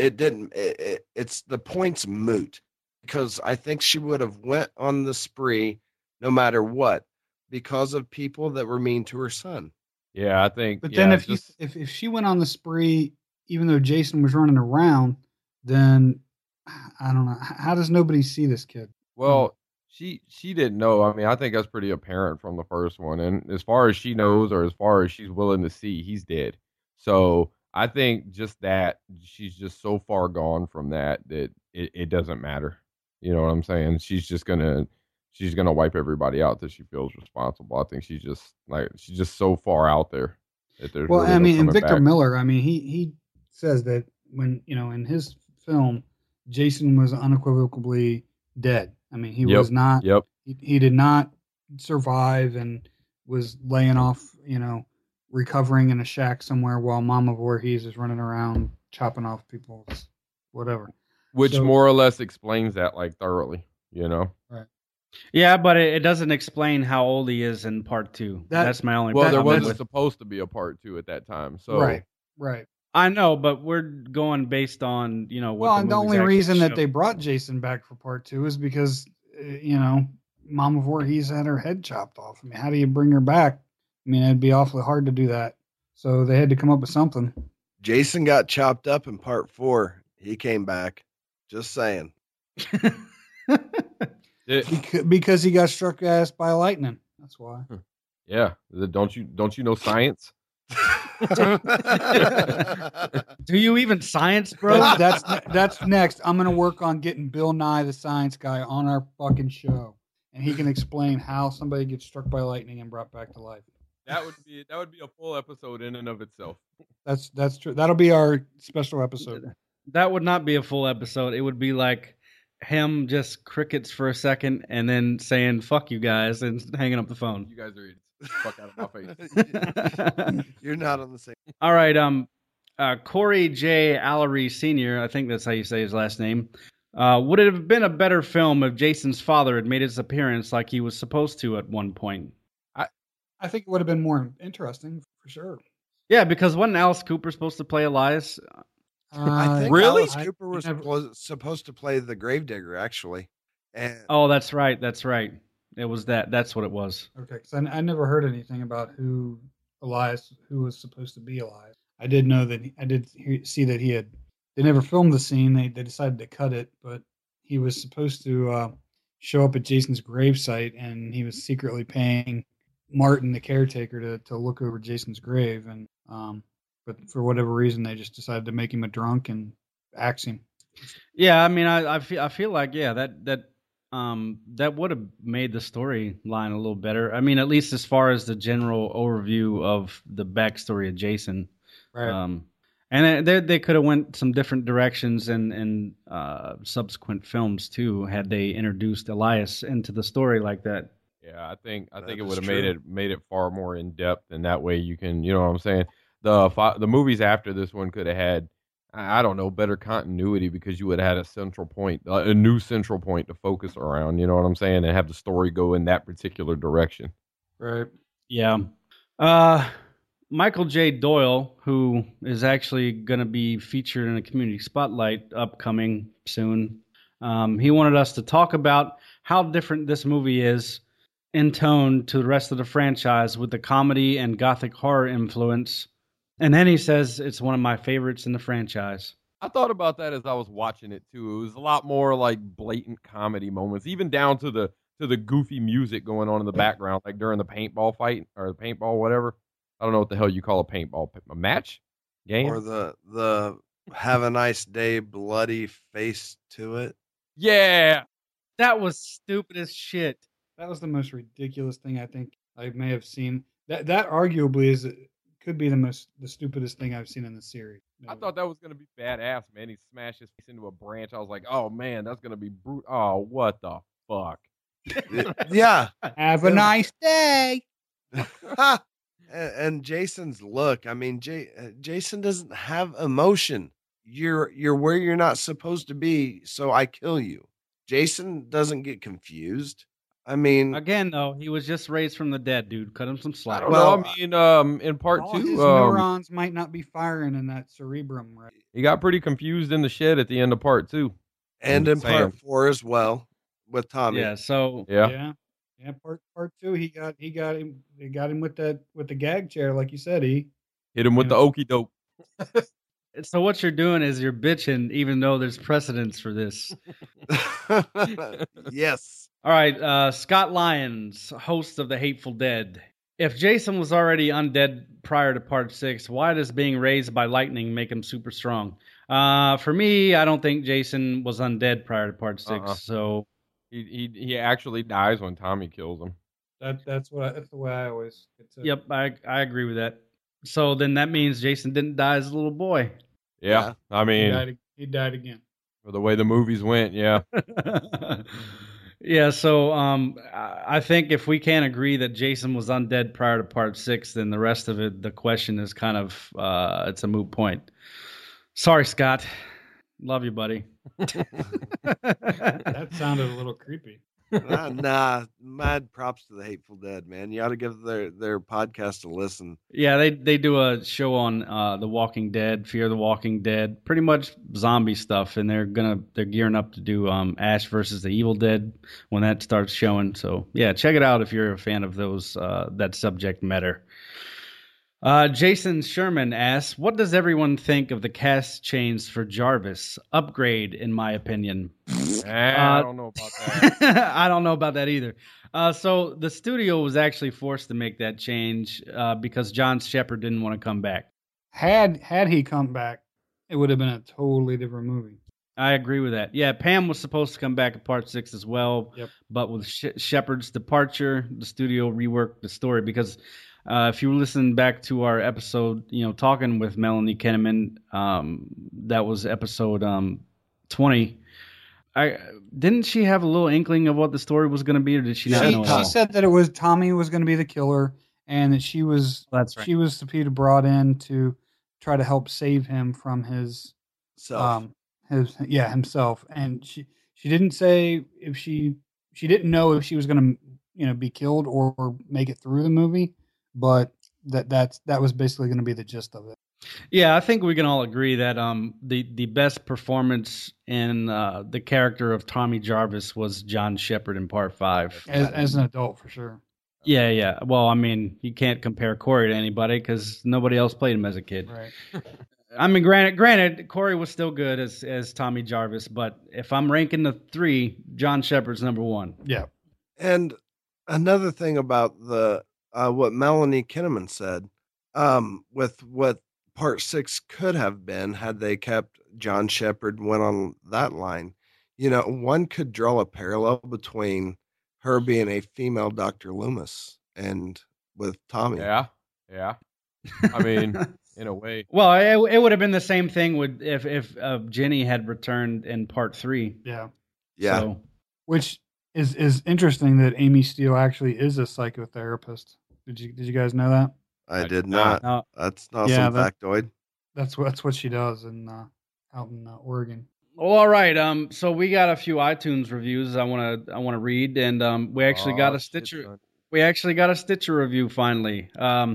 [SPEAKER 4] the point's moot, because I think she would have went on the spree no matter what, because of people that were mean to her son.
[SPEAKER 7] Yeah, I think.
[SPEAKER 6] But then if she went on the spree, even though Jason was running around, then I don't know. How does nobody see this kid?
[SPEAKER 7] Well, she didn't know. I mean, I think that's pretty apparent from the first one. And as far as she knows, or as far as she's willing to see, he's dead. So I think just that she's just so far gone from that it doesn't matter. You know what I'm saying? She's just gonna wipe everybody out that she feels responsible. I think she's just so far out there that there's.
[SPEAKER 6] Well,
[SPEAKER 7] really
[SPEAKER 6] I
[SPEAKER 7] no
[SPEAKER 6] mean, and
[SPEAKER 7] coming
[SPEAKER 6] Victor
[SPEAKER 7] back.
[SPEAKER 6] Miller, I mean, he says that when, in his film, Jason was unequivocally dead. I mean, he was not.
[SPEAKER 7] Yep.
[SPEAKER 6] He did not survive and was laying off, recovering in a shack somewhere while Mama Voorhees is running around chopping off people's whatever.
[SPEAKER 7] Which
[SPEAKER 6] So-
[SPEAKER 7] more or less explains that thoroughly,
[SPEAKER 6] Right.
[SPEAKER 1] Yeah, but it doesn't explain how old he is in part 2. That's my only
[SPEAKER 7] Well, there
[SPEAKER 1] problem
[SPEAKER 7] wasn't
[SPEAKER 1] with.
[SPEAKER 7] supposed to be a part 2 at that time. So
[SPEAKER 6] Right.
[SPEAKER 1] I know, but we're going based on, what
[SPEAKER 6] Well,
[SPEAKER 1] the
[SPEAKER 6] and the
[SPEAKER 1] movies
[SPEAKER 6] only
[SPEAKER 1] actually
[SPEAKER 6] reason that
[SPEAKER 1] show.
[SPEAKER 6] they brought Jason back for part 2 is because, Mama Voorhees had her head chopped off. I mean, how do you bring her back? I mean, it'd be awfully hard to do that. So they had to come up with something.
[SPEAKER 4] Jason got chopped up in part 4. He came back. Just saying.
[SPEAKER 6] Because he got struck ass by lightning. That's why.
[SPEAKER 7] yeah. Don't you know science?
[SPEAKER 1] Do you even science, bro?
[SPEAKER 6] That's next. I'm gonna work on getting Bill Nye the Science Guy on our fucking show, and he can explain how somebody gets struck by lightning and brought back to life.
[SPEAKER 7] That would be a full episode in and of itself.
[SPEAKER 6] That's true. That'll be our special episode.
[SPEAKER 1] That would not be a full episode. It would be like him just crickets for a second and then saying "fuck you guys" and hanging up the phone.
[SPEAKER 7] You guys are idiots. Fuck out of my face.
[SPEAKER 4] You're not on the same.
[SPEAKER 1] All right, Corey J. Allery Sr., I think that's how you say his last name. Would it have been a better film if Jason's father had made his appearance like he was supposed to at one point?
[SPEAKER 6] I think it would have been more interesting for sure.
[SPEAKER 1] Yeah, because wasn't Alice Cooper supposed to play Elias?
[SPEAKER 4] I think
[SPEAKER 7] Really?
[SPEAKER 4] Alice Cooper was supposed to play the Gravedigger, actually. And
[SPEAKER 1] Oh, that's right. It was that. That's what it was.
[SPEAKER 6] Okay, because I never heard anything about who was supposed to be Elias. I did know that see that they never filmed the scene. They decided to cut it, but he was supposed to show up at Jason's gravesite, and he was secretly paying Martin, the caretaker, to look over Jason's grave. And but for whatever reason, they just decided to make him a drunk and axe him.
[SPEAKER 1] Yeah, I mean, I feel like that would have made the storyline a little better. I mean, at least as far as the general overview of the backstory of Jason.
[SPEAKER 6] Right.
[SPEAKER 1] And they could have went some different directions in subsequent films too, had they introduced Elias into the story like that.
[SPEAKER 7] Yeah, I think
[SPEAKER 4] That
[SPEAKER 7] it
[SPEAKER 4] is
[SPEAKER 7] would have
[SPEAKER 4] true.
[SPEAKER 7] made it far more in depth, and that way you can, you know what I'm saying. The movies after this one could have had, I don't know, better continuity, because you would have had a central point, a new central point to focus around. You know what I'm saying, and have the story go in that particular direction.
[SPEAKER 6] Right.
[SPEAKER 1] Yeah. Michael J. Doyle, who is actually going to be featured in a community spotlight upcoming soon, he wanted us to talk about how different this movie is in tone to the rest of the franchise with the comedy and gothic horror influence. And then he says it's one of my favorites in the franchise.
[SPEAKER 7] I thought about that as I was watching it too. It was a lot more like blatant comedy moments, even down to the goofy music going on in the background, like during the paintball fight or the paintball whatever. I don't know what the hell you call a paintball match game
[SPEAKER 4] Or the have a nice day bloody face to it.
[SPEAKER 7] Yeah,
[SPEAKER 1] That was stupid as shit.
[SPEAKER 6] That was the most ridiculous thing I think I may have seen. That arguably could be the stupidest thing I've seen in the series.
[SPEAKER 7] I thought that was gonna be badass, man. He smashed his face into a branch. I was like, oh man, that's gonna be brutal. Oh, what the fuck?
[SPEAKER 4] Yeah.
[SPEAKER 6] Have a nice day.
[SPEAKER 4] And Jason's look. I mean, Jason doesn't have emotion. You're where you're not supposed to be, so I kill you. Jason doesn't get confused. I mean,
[SPEAKER 1] Again, though, he was just raised from the dead, dude. Cut him some
[SPEAKER 7] I
[SPEAKER 1] slack.
[SPEAKER 7] don't
[SPEAKER 4] Well,
[SPEAKER 7] know. I mean, in part
[SPEAKER 6] All
[SPEAKER 7] two,
[SPEAKER 6] his neurons might not be firing in that cerebrum, right?
[SPEAKER 7] he got pretty confused in the shed at the end of part two.
[SPEAKER 4] and
[SPEAKER 7] I'm
[SPEAKER 4] in
[SPEAKER 7] saying.
[SPEAKER 4] part 4 as well with Tommy.
[SPEAKER 1] Yeah, so
[SPEAKER 7] Yeah.
[SPEAKER 6] Yeah. Part two, he got him with the gag chair, like you said. He
[SPEAKER 7] Hit him with the okey doke.
[SPEAKER 1] so what you're doing is you're bitching, even though there's precedence for this.
[SPEAKER 4] Yes.
[SPEAKER 1] All right, Scott Lyons, host of The Hateful Dead. If Jason was already undead prior to part 6, why does being raised by lightning make him super strong? For me, I don't think Jason was undead prior to part 6. So
[SPEAKER 7] He actually dies when Tommy kills him.
[SPEAKER 6] that's the way I always get to.
[SPEAKER 1] yep, I agree with that. So then that means Jason didn't die as a little boy.
[SPEAKER 7] Yeah. I mean,
[SPEAKER 6] He died again.
[SPEAKER 7] for the way the movies went, yeah.
[SPEAKER 1] Yeah, so I think if we can't agree that Jason was undead prior to part 6, then the rest of it, the question is kind of, it's a moot point. Sorry, Scott. Love you, buddy.
[SPEAKER 6] That sounded a little creepy.
[SPEAKER 4] Nah, mad props to the Hateful Dead, man. You ought to give their podcast a listen.
[SPEAKER 1] Yeah, they do a show on The Walking Dead, Fear the Walking Dead, pretty much zombie stuff, and they're gearing up to do Ash versus the Evil Dead when that starts showing. So yeah, check it out if you're a fan of those that subject matter. Jason Sherman asks, what does everyone think of the cast change for Jarvis? Upgrade, in my opinion.
[SPEAKER 7] I don't know about that.
[SPEAKER 1] I don't know about that either. So the studio was actually forced to make that change because John Shepard didn't want to come back.
[SPEAKER 6] Had he come back, it would have been a totally different movie.
[SPEAKER 1] I agree with that. Yeah, Pam was supposed to come back in part 6 as well.
[SPEAKER 6] Yep.
[SPEAKER 1] But with Shepard's departure, the studio reworked the story because if you listen back to our episode, talking with Melanie Kinnaman, that was episode 20. Didn't she have a little inkling of what the story was going to be, or did she not know at all?
[SPEAKER 6] She said that it was Tommy was going to be the killer, and that she was
[SPEAKER 1] That's right.
[SPEAKER 6] she was brought in to try to help save him from his
[SPEAKER 4] Self.
[SPEAKER 6] himself. And she didn't say if she didn't know if she was going to be killed or make it through the movie, but that was basically going to be the gist of it.
[SPEAKER 1] Yeah, I think we can all agree that the best performance in the character of Tommy Jarvis was John Shepard in part 5.
[SPEAKER 6] As an adult, for sure.
[SPEAKER 1] Yeah. Well, I mean, you can't compare Corey to anybody because nobody else played him as a kid.
[SPEAKER 6] Right.
[SPEAKER 1] I mean, granted, Corey was still good as Tommy Jarvis, but if I'm ranking the 3, John Shepard's number 1.
[SPEAKER 6] Yeah.
[SPEAKER 4] And another thing about the what Melanie Kinnaman said, with what part 6 could have been had they kept John Shepard and went on that line, one could draw a parallel between her being a female Dr. Loomis and with Tommy.
[SPEAKER 7] Yeah. I mean, in a way.
[SPEAKER 1] Well, it would have been the same thing if Jenny had returned in part 3.
[SPEAKER 6] Yeah.
[SPEAKER 4] Yeah.
[SPEAKER 1] So,
[SPEAKER 6] Which is interesting that Amy Steele actually is a psychotherapist. Did you guys know that?
[SPEAKER 4] I did not.
[SPEAKER 1] no.
[SPEAKER 4] That's not
[SPEAKER 6] Yeah,
[SPEAKER 4] some factoid.
[SPEAKER 6] That's what she does out in Oregon.
[SPEAKER 1] Well, all right. So we got a few iTunes reviews I want to read, and we actually got a Stitcher. We actually got a Stitcher review finally.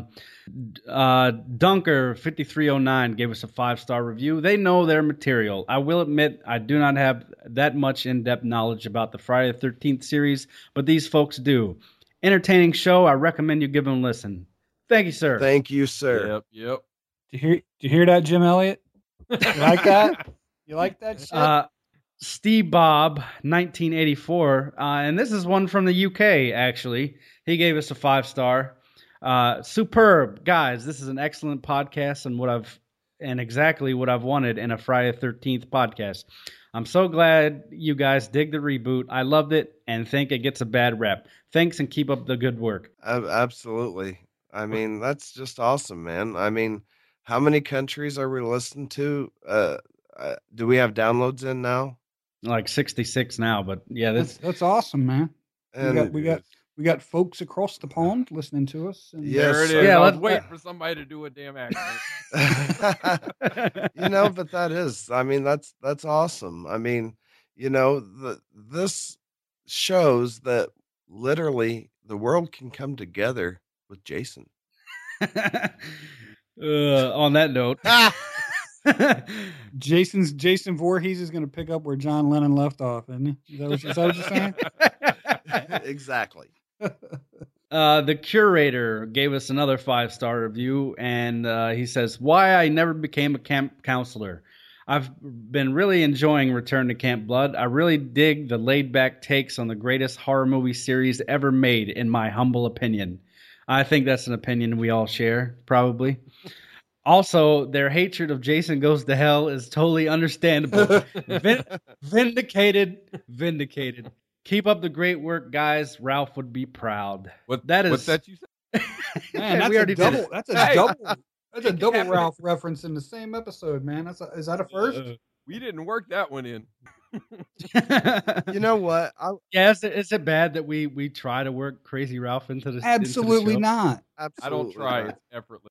[SPEAKER 1] Dunker 5309 gave us a 5-star review. They know their material. I will admit I do not have that much in-depth knowledge about the Friday the 13th series, but these folks do. Entertaining show. I recommend you give them a listen. Thank you, sir.
[SPEAKER 4] Thank you, sir.
[SPEAKER 7] Yep.
[SPEAKER 6] Did you hear that, Jim Elliott? You like that? You like that shit?
[SPEAKER 1] Steve Bob 1984, and this is one from the UK. Actually, he gave us a 5-star. Superb, guys. This is an excellent podcast and exactly what I've wanted in a Friday the 13th podcast. I'm so glad you guys dig the reboot. I loved it and think it gets a bad rep. Thanks and keep up the good work.
[SPEAKER 4] Absolutely. I mean, that's just awesome, man. I mean, how many countries are we listening to? Do we have downloads in now?
[SPEAKER 1] Like 66 now, but yeah,
[SPEAKER 6] that's awesome, man.
[SPEAKER 4] And
[SPEAKER 6] We got folks across the pond listening to us. And
[SPEAKER 4] Yes,
[SPEAKER 7] There it
[SPEAKER 4] sir.
[SPEAKER 7] is.
[SPEAKER 1] Yeah,
[SPEAKER 7] I was
[SPEAKER 1] let's-
[SPEAKER 7] waiting for somebody to do a damn accent.
[SPEAKER 4] But that is, I mean, that's awesome. I mean, this shows that literally the world can come together with Jason.
[SPEAKER 1] On that note,
[SPEAKER 6] Jason Voorhees is going to pick up where John Lennon left off, isn't he? Is that what you're saying?
[SPEAKER 4] Exactly.
[SPEAKER 1] The curator gave us another 5-star review, and he says, "Why I never became a camp counselor. I've been really enjoying Return to Camp Blood. I really dig the laid-back takes on the greatest horror movie series ever made, in my humble opinion." I think that's an opinion we all share, probably. Also, their hatred of Jason Goes to Hell is totally understandable. Vindicated. Keep up the great work, guys. Ralph would be proud.
[SPEAKER 7] What's
[SPEAKER 1] is
[SPEAKER 7] that you said?
[SPEAKER 6] Man, that's
[SPEAKER 1] We
[SPEAKER 6] a
[SPEAKER 1] already did
[SPEAKER 6] double.
[SPEAKER 1] it.
[SPEAKER 6] That's a
[SPEAKER 7] Hey.
[SPEAKER 6] double. That's a double
[SPEAKER 7] happened.
[SPEAKER 6] Ralph reference in the same episode, man. Is that a first?
[SPEAKER 7] We didn't work that one in.
[SPEAKER 4] You know what?
[SPEAKER 1] Yeah, is it bad that we try to work Crazy Ralph into the
[SPEAKER 6] Absolutely
[SPEAKER 1] into
[SPEAKER 6] not.
[SPEAKER 7] I
[SPEAKER 4] Absolutely
[SPEAKER 7] don't try.
[SPEAKER 4] not.
[SPEAKER 7] It's effortless.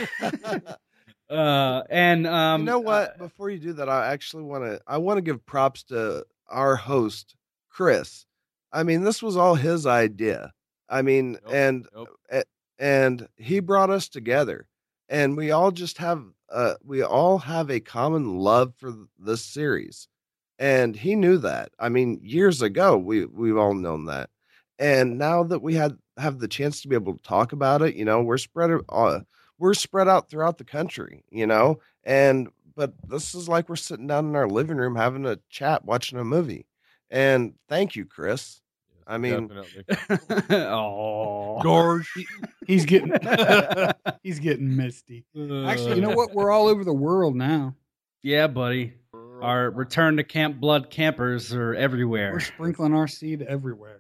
[SPEAKER 4] You know what? Before you do that, I want to give props to our host, Chris. I mean, this was all his idea. I mean,
[SPEAKER 7] Nope.
[SPEAKER 4] and he brought us together, and we all have a common love for this series, and he knew that. I mean, years ago, we've all known that, and now that we have the chance to be able to talk about it, we're spread out throughout the country, but this is like we're sitting down in our living room having a chat, watching a movie. And thank you, Chris. I mean,
[SPEAKER 7] Definitely.
[SPEAKER 1] Oh,
[SPEAKER 7] Gosh.
[SPEAKER 6] He's getting misty. Actually, you know what? We're all over the world now.
[SPEAKER 1] Yeah, buddy. Our Return to Camp Blood campers are
[SPEAKER 6] We're
[SPEAKER 1] everywhere.
[SPEAKER 6] sprinkling our seed everywhere.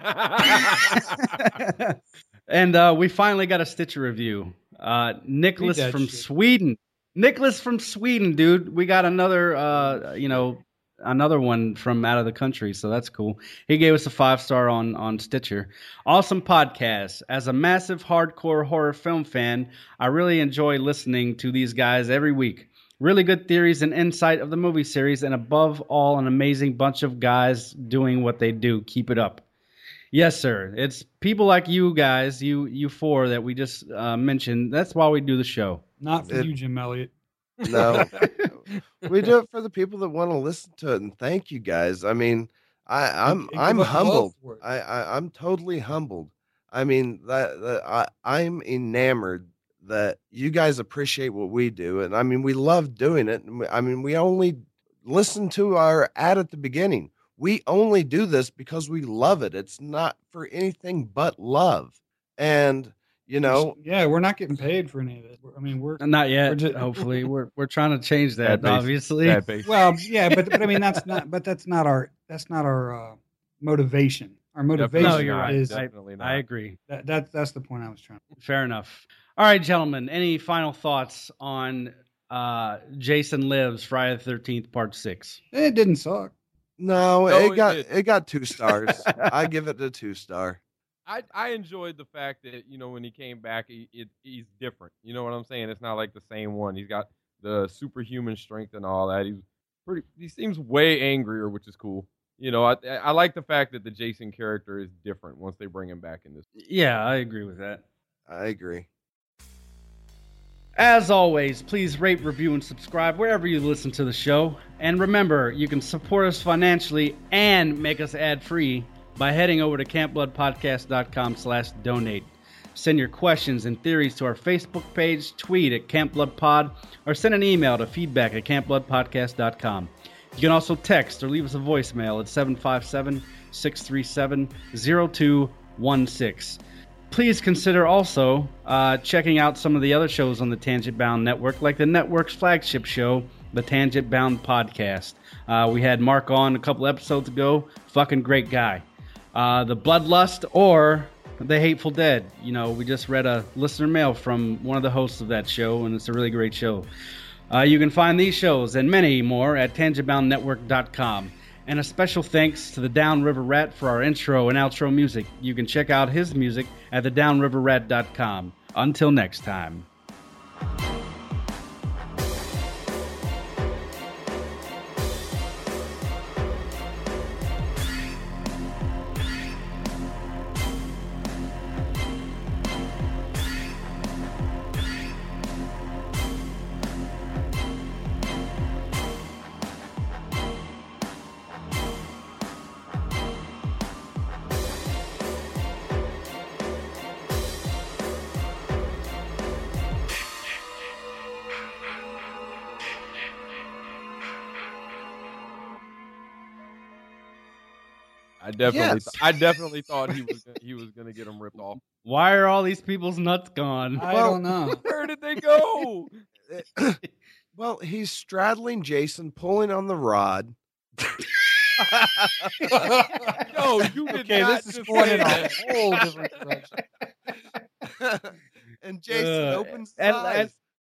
[SPEAKER 1] And we finally got a Stitcher review. Nicholas
[SPEAKER 6] Read that
[SPEAKER 1] from
[SPEAKER 6] shit.
[SPEAKER 1] Sweden. Nicholas from Sweden, dude. We got another another one from out of the country, so that's cool. He gave us a 5-star on Stitcher. Awesome podcast. As a massive hardcore horror film fan, I really enjoy listening to these guys every week. Really good theories and insight of the movie series, and above all, an amazing bunch of guys doing what they do. Keep it up. Yes, sir. It's people like you guys, you four that we just mentioned. That's why we do the show.
[SPEAKER 6] Not for you, Jim Elliott.
[SPEAKER 4] no, we do it for the people that want to listen to it, and thank you guys. I mean, I'm
[SPEAKER 6] Give us love
[SPEAKER 4] humbled.
[SPEAKER 6] for it.
[SPEAKER 4] I'm totally humbled. I mean, I'm enamored that you guys appreciate what we do, and I mean, we love doing it. And we only listen to our ad at the beginning. We only do this because we love it. It's not for anything but love, and
[SPEAKER 6] Yeah, we're not getting paid for any of it. I mean, we're
[SPEAKER 1] Not yet.
[SPEAKER 6] We're just-
[SPEAKER 1] hopefully, we're trying to change that.
[SPEAKER 7] Bad base.
[SPEAKER 1] Obviously,
[SPEAKER 7] Bad base.
[SPEAKER 6] well, yeah, but I mean that's not our motivation. Our motivation
[SPEAKER 1] No, you're right.
[SPEAKER 6] is
[SPEAKER 7] Definitely not.
[SPEAKER 1] I agree.
[SPEAKER 6] that's the point I was trying.
[SPEAKER 1] Fair enough. All right, gentlemen. Any final thoughts on Jason Lives Friday the 13th Part 6?
[SPEAKER 6] It didn't suck.
[SPEAKER 4] no,
[SPEAKER 7] No,
[SPEAKER 4] it got 2 stars. I give it a 2-star.
[SPEAKER 7] I enjoyed the fact that when he came back, he's different. You know what I'm saying? It's not like the same one. He's got the superhuman strength and all that. He seems way angrier, which is cool. you know, I like the fact that the Jason character is different once they bring him back in this.
[SPEAKER 1] Yeah, I agree with that.
[SPEAKER 4] I agree.
[SPEAKER 1] As always, please rate, review, and subscribe wherever you listen to the show. And remember, you can support us financially and make us ad-free by heading over to campbloodpodcast.com/donate. Send your questions and theories to our Facebook page, tweet at campbloodpod, or send an email to feedback@campbloodpodcast.com. You can also text or leave us a voicemail at 757-637-0216. Please consider also checking out some of the other shows on the Tangent Bound Network, like the network's flagship show, the Tangent Bound Podcast. We had Mark on a couple episodes ago. Fucking great guy. The Bloodlust or The Hateful Dead. You know, we just read a listener mail from one of the hosts of that show, and it's a really great show. You can find these shows and many more at tangentboundnetwork.com. And a special thanks to the Downriver Rat for our intro and outro music. You can check out his music at thedownriverrat.com. Until next time.
[SPEAKER 7] I definitely thought he was gonna get him ripped off.
[SPEAKER 1] Why are all these people's nuts gone?
[SPEAKER 6] I don't know.
[SPEAKER 7] Where did they go?
[SPEAKER 4] Well, he's straddling Jason, pulling on the rod.
[SPEAKER 7] No, you did
[SPEAKER 6] Okay,
[SPEAKER 7] not
[SPEAKER 6] this is
[SPEAKER 7] just
[SPEAKER 6] going
[SPEAKER 7] say
[SPEAKER 6] in a
[SPEAKER 7] that.
[SPEAKER 6] whole different direction.
[SPEAKER 4] And Jason opens his
[SPEAKER 1] and,
[SPEAKER 4] eyes.